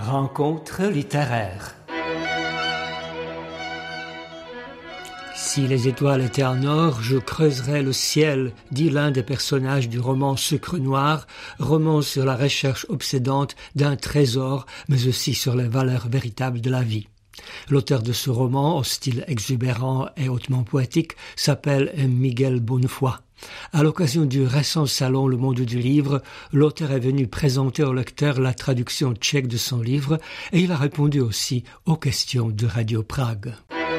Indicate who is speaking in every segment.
Speaker 1: Rencontre littéraire. Si les étoiles étaient en or, je creuserais le ciel, dit l'un des personnages du roman Sucre Noir, roman sur la recherche obsédante d'un trésor, mais aussi sur les valeurs véritables de la vie. L'auteur de ce roman, au style exubérant et hautement poétique, s'appelle Miguel Bonnefoy. À l'occasion du récent salon Le Monde du Livre, l'auteur est venu présenter au lecteur la traduction tchèque de son livre et il a répondu aussi aux questions de Radio Prague.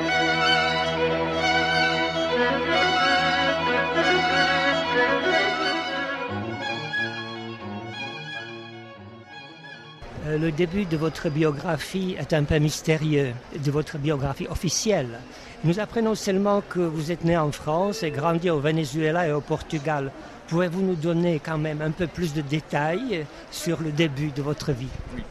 Speaker 1: Le début de votre biographie est un peu mystérieux, de votre biographie officielle. Nous apprenons seulement que vous êtes né en France et grandi au Venezuela et au Portugal. Pouvez-vous nous donner quand même un peu plus de détails sur le début de votre vie ?
Speaker 2: Oui.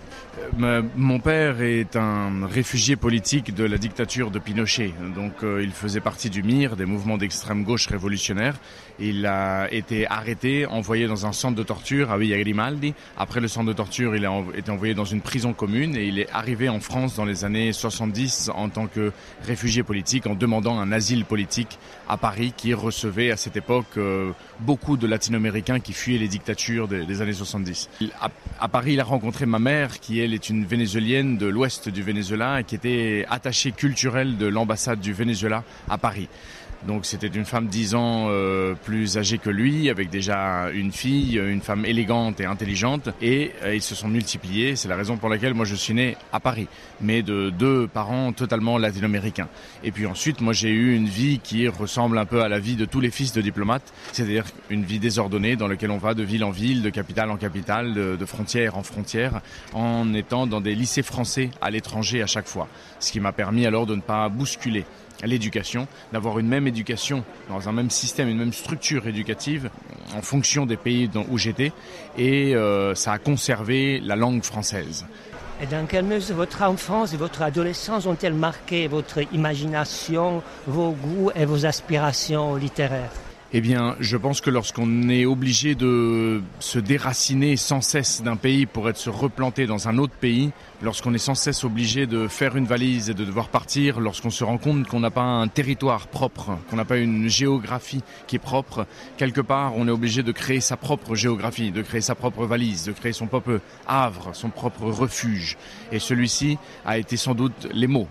Speaker 2: Mon père est un réfugié politique de la dictature de Pinochet. Donc il faisait partie du MIR, des mouvements d'extrême gauche révolutionnaires. Il a été arrêté, envoyé dans un centre de torture à Villa Grimaldi. Après le centre de torture, il a été envoyé dans une prison commune et il est arrivé en France dans les années 70 en tant que réfugié politique en demandant un asile politique à Paris qui recevait à cette époque beaucoup de latino-américains qui fuyaient les dictatures des années 70. À Paris, il a rencontré ma mère qui, elle, est une vénézuélienne de l'ouest du Venezuela et qui était attachée culturelle de l'ambassade du Venezuela à Paris. Donc c'était une femme 10 ans plus âgée que lui, avec déjà une fille, une femme élégante et intelligente, et ils se sont multipliés. C'est la raison pour laquelle moi je suis né à Paris, mais de 2 parents totalement latino-américains. Et puis ensuite, moi j'ai eu une vie qui ressemble un peu à la vie de tous les fils de diplomates, c'est-à-dire une vie désordonnée dans laquelle on va de ville en ville, de capitale en capitale, de frontière en frontière, en étant dans des lycées français à l'étranger à chaque fois. Ce qui m'a permis alors de ne pas bousculer l'éducation, d'avoir une même éducation dans un même système, une même structure éducative en fonction des pays où j'étais et ça a conservé la langue française.
Speaker 1: Et dans quelle mesure votre enfance et votre adolescence ont-elles marqué votre imagination, vos goûts et vos aspirations littéraires ?
Speaker 2: Eh bien, je pense que lorsqu'on est obligé de se déraciner sans cesse d'un pays pour se replanter dans un autre pays, lorsqu'on est sans cesse obligé de faire une valise et de devoir partir, lorsqu'on se rend compte qu'on n'a pas un territoire propre, qu'on n'a pas une géographie qui est propre, quelque part, on est obligé de créer sa propre géographie, de créer sa propre valise, de créer son propre havre, son propre refuge. Et celui-ci a été sans doute les mots.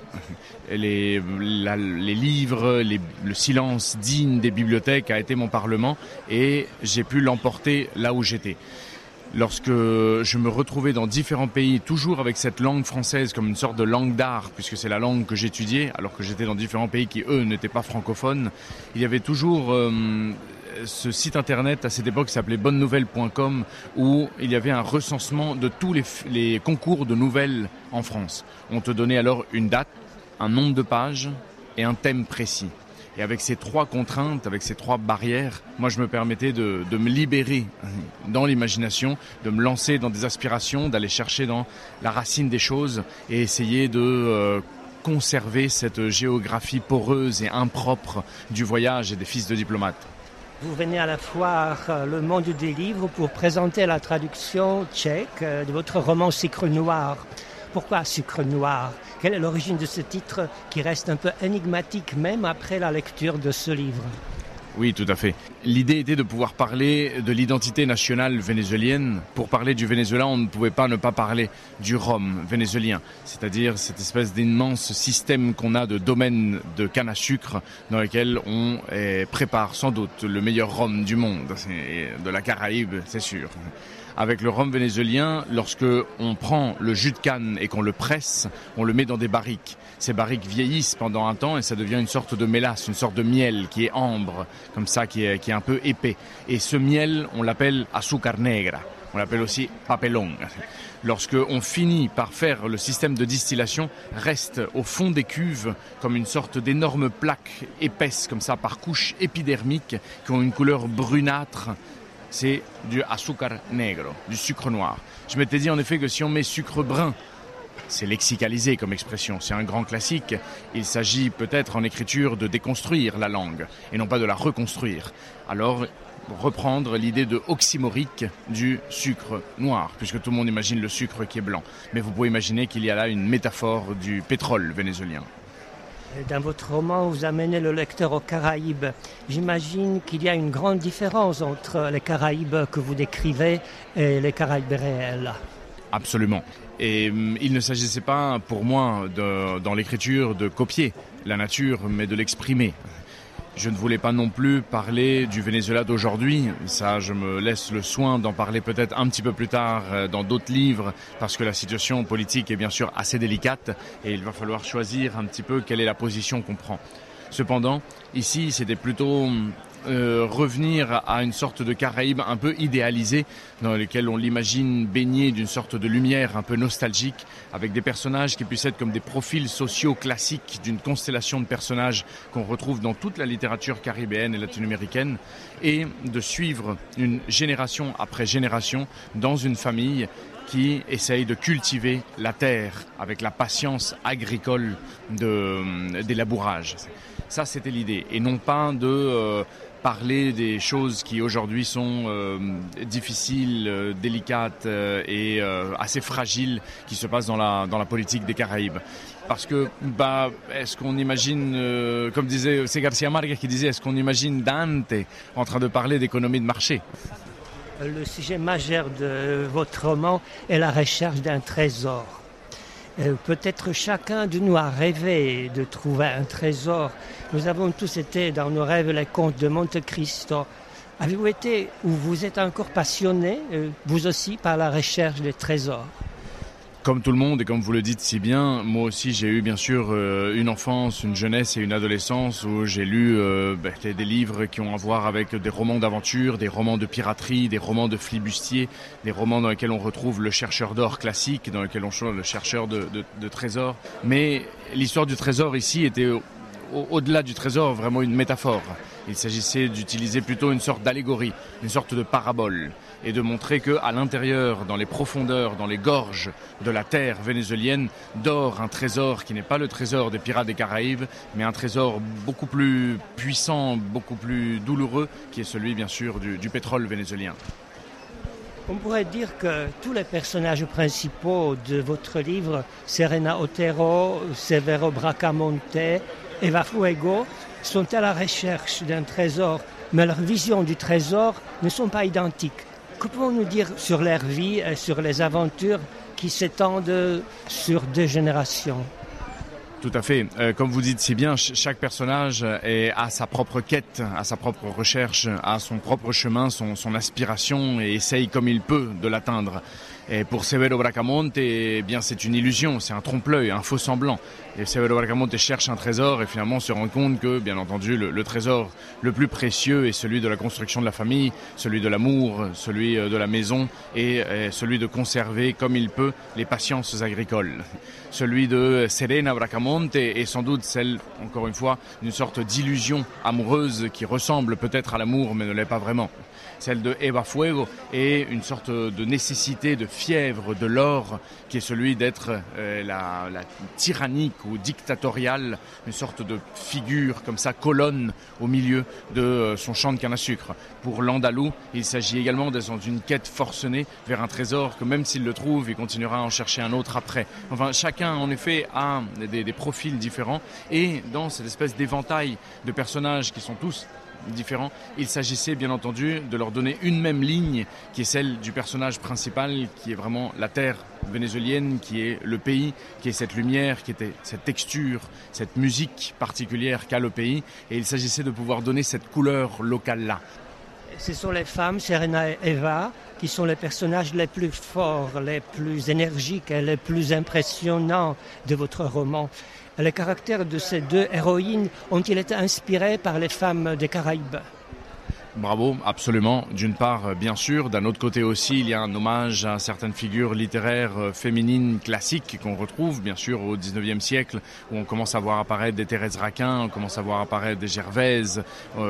Speaker 2: Les livres, le silence digne des bibliothèques a été mon parlement et j'ai pu l'emporter là où j'étais. Lorsque je me retrouvais dans différents pays, toujours avec cette langue française comme une sorte de langue d'art, puisque c'est la langue que j'étudiais, alors que j'étais dans différents pays qui, eux, n'étaient pas francophones, il y avait toujours ce site internet à cette époque qui s'appelait bonnenouvelle.com où il y avait un recensement de tous les concours de nouvelles en France. On te donnait alors une date, un nombre de pages et un thème précis. Et avec ces 3 contraintes, avec ces 3 barrières, moi je me permettais de me libérer dans l'imagination, de me lancer dans des aspirations, d'aller chercher dans la racine des choses et essayer de conserver cette géographie poreuse et impropre du voyage et des fils de diplomates.
Speaker 1: Vous venez à la foire Le Monde des Livres pour présenter la traduction tchèque de votre roman Sucre Noir. Pourquoi Sucre Noir ? Quelle est l'origine de ce titre qui reste un peu énigmatique même après la lecture de ce livre ?
Speaker 2: Oui, tout à fait. L'idée était de pouvoir parler de l'identité nationale vénézuélienne. Pour parler du Venezuela, on ne pouvait pas ne pas parler du rhum vénézuélien, c'est-à-dire cette espèce d'immense système qu'on a de domaines de canne à sucre dans lesquels on prépare sans doute le meilleur rhum du monde, de la Caraïbe, c'est sûr. Avec le rhum vénézuélien, lorsque on prend le jus de canne et qu'on le presse, on le met dans des barriques. Ces barriques vieillissent pendant un temps et ça devient une sorte de mélasse, une sorte de miel qui est ambre, comme ça, qui est un peu épais. Et ce miel, on l'appelle azúcar negra. On l'appelle aussi papelón. Lorsque on finit par faire le système de distillation, reste au fond des cuves comme une sorte d'énormes plaques épaisses, comme ça, par couches épidermiques, qui ont une couleur brunâtre. C'est du azúcar negro, du sucre noir. Je m'étais dit en effet que si on met sucre brun, c'est lexicalisé comme expression, c'est un grand classique. Il s'agit peut-être en écriture de déconstruire la langue et non pas de la reconstruire. Alors reprendre l'idée de oxymorique du sucre noir, puisque tout le monde imagine le sucre qui est blanc. Mais vous pouvez imaginer qu'il y a là une métaphore du pétrole vénézuélien.
Speaker 1: Dans votre roman, vous amenez le lecteur aux Caraïbes. J'imagine qu'il y a une grande différence entre les Caraïbes que vous décrivez et les Caraïbes réels.
Speaker 2: Absolument. Et il ne s'agissait pas pour moi dans l'écriture de copier la nature, mais de l'exprimer. Je ne voulais pas non plus parler du Venezuela d'aujourd'hui. Ça, je me laisse le soin d'en parler peut-être un petit peu plus tard dans d'autres livres, parce que la situation politique est bien sûr assez délicate et il va falloir choisir un petit peu quelle est la position qu'on prend. Cependant, ici, c'était plutôt revenir à une sorte de Caraïbe un peu idéalisée, dans lequel on l'imagine baigné d'une sorte de lumière un peu nostalgique, avec des personnages qui puissent être comme des profils sociaux classiques d'une constellation de personnages qu'on retrouve dans toute la littérature caribéenne et latino-américaine, et de suivre une génération après génération dans une famille qui essaye de cultiver la terre avec la patience agricole des labourages. Ça, c'était l'idée, et non pas de parler des choses qui aujourd'hui sont difficiles, délicates et assez fragiles qui se passent dans la politique des Caraïbes. Parce que, est-ce qu'on imagine, comme disait, c'est Garcia Marquez qui disait, est-ce qu'on imagine Dante en train de parler d'économie de marché ?
Speaker 1: Le sujet majeur de votre roman est la recherche d'un trésor. Peut-être chacun de nous a rêvé de trouver un trésor. Nous avons tous été dans nos rêves les contes de Monte Cristo. Avez-vous été ou vous êtes encore passionné, vous aussi, par la recherche des trésors ?
Speaker 2: Comme tout le monde et comme vous le dites si bien, moi aussi j'ai eu bien sûr une enfance, une jeunesse et une adolescence où j'ai lu des livres qui ont à voir avec des romans d'aventure, des romans de piraterie, des romans de flibustier, des romans dans lesquels on retrouve le chercheur d'or classique, dans lesquels on trouve le chercheur de trésors. Mais l'histoire du trésor ici était au-delà du trésor vraiment une métaphore. Il s'agissait d'utiliser plutôt une sorte d'allégorie, une sorte de parabole, et de montrer qu'à l'intérieur, dans les profondeurs, dans les gorges de la terre vénézuélienne, dort un trésor qui n'est pas le trésor des pirates des Caraïbes, mais un trésor beaucoup plus puissant, beaucoup plus douloureux, qui est celui bien sûr du pétrole vénézuélien.
Speaker 1: On pourrait dire que tous les personnages principaux de votre livre, Serena Otero, Severo Bracamonte, Eva Fuego, sont à la recherche d'un trésor, mais leurs visions du trésor ne sont pas identiques. Que pouvons-nous dire sur leur vie et sur les aventures qui s'étendent sur 2 générations ?
Speaker 2: Tout à fait. Comme vous dites si bien, chaque personnage a sa propre quête, a sa propre recherche, a son propre chemin, son aspiration et essaye comme il peut de l'atteindre. Et pour Severo Bracamonte, eh bien, c'est une illusion, c'est un trompe-l'œil, un faux semblant. Et Severo Bracamonte cherche un trésor et finalement se rend compte que, bien entendu, le trésor le plus précieux est celui de la construction de la famille, celui de l'amour, celui de la maison et celui de conserver comme il peut les patiences agricoles. Celui de Serena Bracamonte est sans doute celle, encore une fois, d'une sorte d'illusion amoureuse qui ressemble peut-être à l'amour mais ne l'est pas vraiment. Celle de Eva Fuego est une sorte de nécessité, de fièvre de l'or qui est celui d'être la tyrannique ou dictatoriale, une sorte de figure comme ça, colonne au milieu de son champ de canne à sucre. Pour l'Andalou, il s'agit également d'être dans une quête forcenée vers un trésor que même s'il le trouve, il continuera à en chercher un autre après. Enfin, chacun en effet a des profils différents et dans cette espèce d'éventail de personnages qui sont tous différents, il s'agissait bien entendu de leur donner une même ligne qui est celle du personnage principal, qui est vraiment la terre vénézuélienne, qui est le pays, qui est cette lumière, qui était cette texture, cette musique particulière qu'a le pays, et il s'agissait de pouvoir donner cette couleur locale-là.
Speaker 1: Ce sont les femmes, Serena et Eva, qui sont les personnages les plus forts, les plus énergiques et les plus impressionnants de votre roman. Les caractères de ces 2 héroïnes ont-ils été inspirés par les femmes des Caraïbes ?
Speaker 2: Bravo, absolument. D'une part, bien sûr. D'un autre côté aussi, il y a un hommage à certaines figures littéraires féminines classiques qu'on retrouve, bien sûr, au XIXe siècle, où on commence à voir apparaître des Thérèse Raquin, on commence à voir apparaître des Gervaise,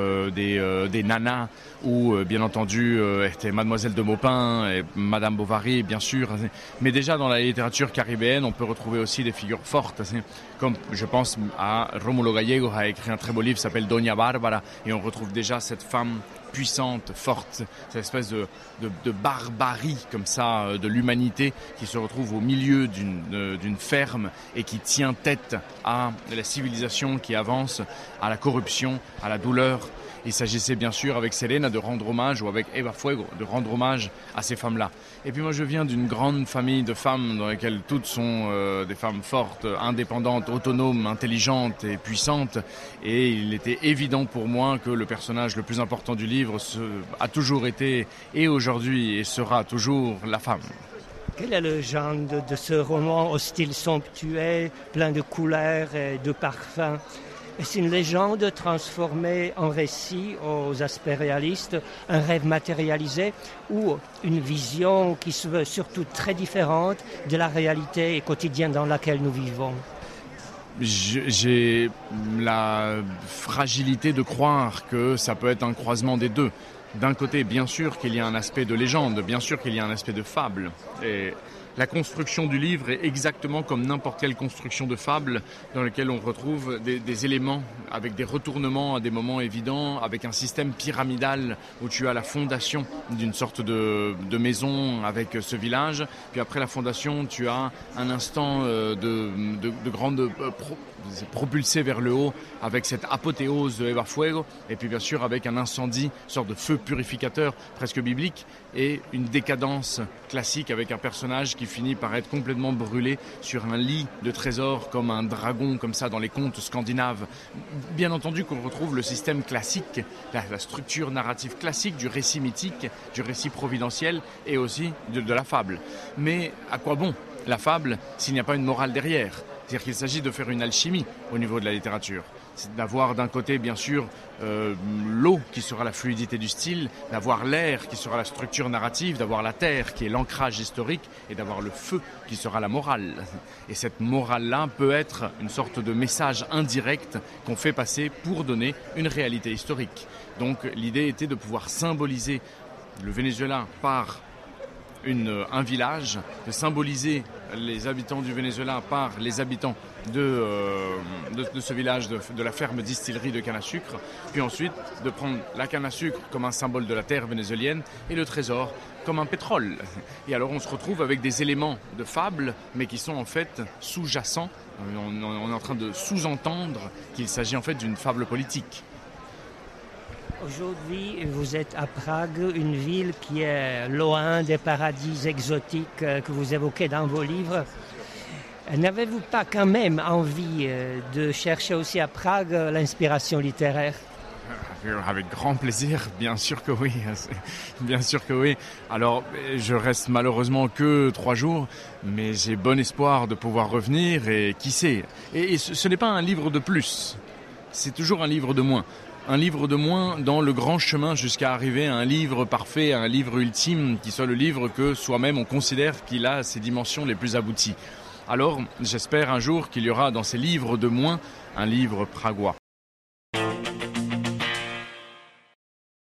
Speaker 2: des Nana, ou bien entendu, Mademoiselle de Maupin et Madame Bovary, bien sûr. Mais déjà, dans la littérature caribéenne, on peut retrouver aussi des figures fortes, comme je pense à Rómulo Gallegos a écrit un très beau livre qui s'appelle Doña Bárbara, et on retrouve déjà cette femme puissante, forte, cette espèce de barbarie comme ça de l'humanité qui se retrouve au milieu d'une ferme et qui tient tête à la civilisation qui avance, à la corruption, à la douleur. Il s'agissait bien sûr avec Selena de rendre hommage, ou avec Eva Fuego de rendre hommage à ces femmes-là. Et puis moi je viens d'une grande famille de femmes dans lesquelles toutes sont des femmes fortes, indépendantes, autonomes, intelligentes et puissantes. Et il était évident pour moi que le personnage le plus important du livre a toujours été, et aujourd'hui, et sera toujours la femme.
Speaker 1: Quel est le genre de ce roman au style somptueux, plein de couleurs et de parfums? Est-ce une légende transformée en récit aux aspects réalistes, un rêve matérialisé ou une vision qui se veut surtout très différente de la réalité quotidienne dans laquelle nous vivons?
Speaker 2: J'ai la fragilité de croire que ça peut être un croisement des deux. D'un côté, bien sûr qu'il y a un aspect de légende, bien sûr qu'il y a un aspect de fable. Et la construction du livre est exactement comme n'importe quelle construction de fable dans laquelle on retrouve des éléments avec des retournements à des moments évidents, avec un système pyramidal où tu as la fondation d'une sorte de maison avec ce village. Puis après la fondation, tu as un instant de grande propulsé vers le haut avec cette apothéose de Eva Fuego, et puis bien sûr avec un incendie, sorte de feu purificateur presque biblique, et une décadence classique avec un personnage qui finit par être complètement brûlé sur un lit de trésors comme un dragon, comme ça dans les contes scandinaves. Bien entendu qu'on retrouve le système classique, la structure narrative classique du récit mythique, du récit providentiel et aussi de la fable. Mais à quoi bon la fable s'il n'y a pas une morale derrière ? C'est-à-dire qu'il s'agit de faire une alchimie au niveau de la littérature. C'est d'avoir d'un côté, bien sûr, l'eau qui sera la fluidité du style, d'avoir l'air qui sera la structure narrative, d'avoir la terre qui est l'ancrage historique et d'avoir le feu qui sera la morale. Et cette morale-là peut être une sorte de message indirect qu'on fait passer pour donner une réalité historique. Donc l'idée était de pouvoir symboliser le Venezuela par un village, de symboliser les habitants du Venezuela par les habitants de ce village, de la ferme distillerie de canne à sucre, puis ensuite de prendre la canne à sucre comme un symbole de la terre vénézuélienne et le trésor comme un pétrole. Et alors on se retrouve avec des éléments de fable, mais qui sont en fait sous-jacents. On est en train de sous-entendre qu'il s'agit en fait d'une fable politique.
Speaker 1: Aujourd'hui, vous êtes à Prague, une ville qui est loin des paradis exotiques que vous évoquez dans vos livres. N'avez-vous pas quand même envie de chercher aussi à Prague l'inspiration littéraire ?
Speaker 2: Avec grand plaisir, bien sûr que oui. Bien sûr que oui. Alors, je reste malheureusement que 3 jours, mais j'ai bon espoir de pouvoir revenir et qui sait. Et ce n'est pas un livre de plus, c'est toujours un livre de moins. Un livre de moins dans le grand chemin jusqu'à arriver à un livre parfait, à un livre ultime, qui soit le livre que soi-même on considère qu'il a ses dimensions les plus abouties. Alors, j'espère un jour qu'il y aura dans ces livres de moins un livre pragois.